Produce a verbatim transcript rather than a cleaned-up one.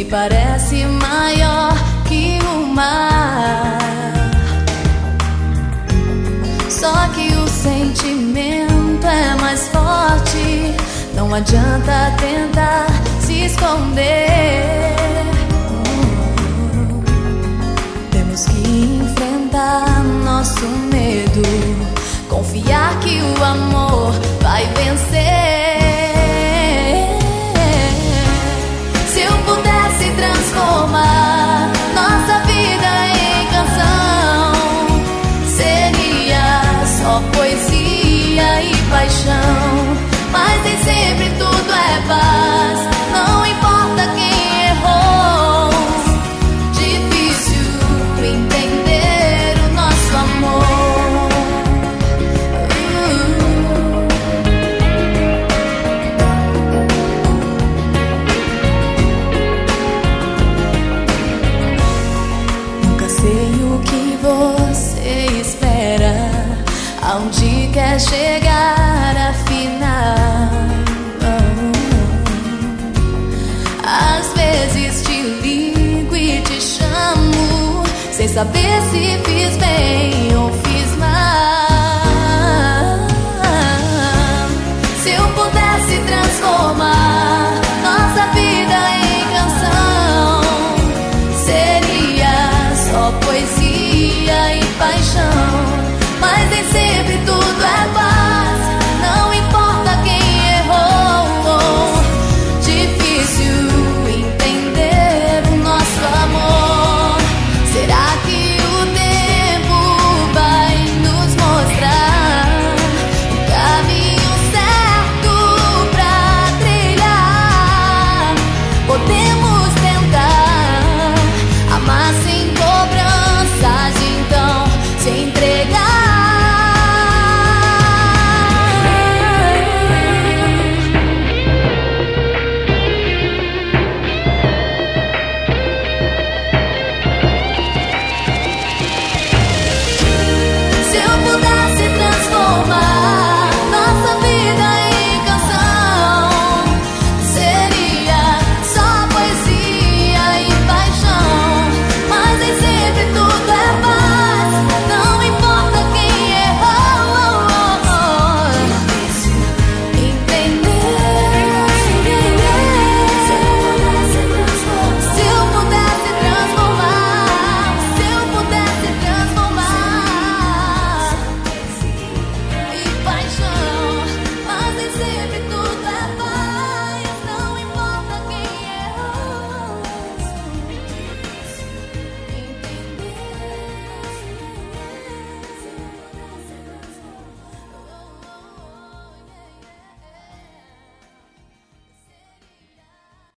parece maior que o mar. Só que o sentimento é mais forte, não adianta tentar se esconder. Temos que enfrentar nosso medo, confiar que o amor vai vencer. Se eu pudesse transformar nossa vida em canção, seria só poesia e paixão. Mas nem sempre tudo é paz, não importa quem errou. Difícil entender o nosso amor. uh. Nunca sei o que você espera, aonde quer chegar afinal. Às vezes te ligo e te chamo, sem saber se fiz bem ou fiz